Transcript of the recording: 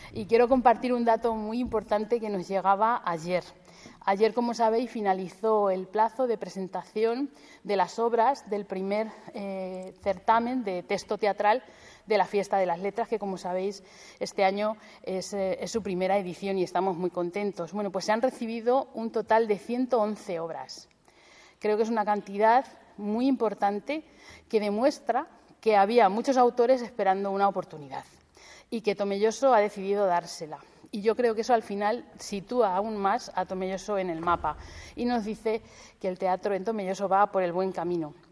Y quiero compartir un dato muy importante que nos llegaba ayer. Ayer, como sabéis, finalizó el plazo de presentación de las obras del primer certamen de texto teatral de la Fiesta de las Letras, que, como sabéis, este año es su primera edición y estamos muy contentos. Bueno, pues se han recibido un total de 111 obras. Creo que es una cantidad muy importante que demuestra que había muchos autores esperando una oportunidad y que Tomelloso ha decidido dársela. Y yo creo que eso al final sitúa aún más a Tomelloso en el mapa y nos dice que el teatro en Tomelloso va por el buen camino.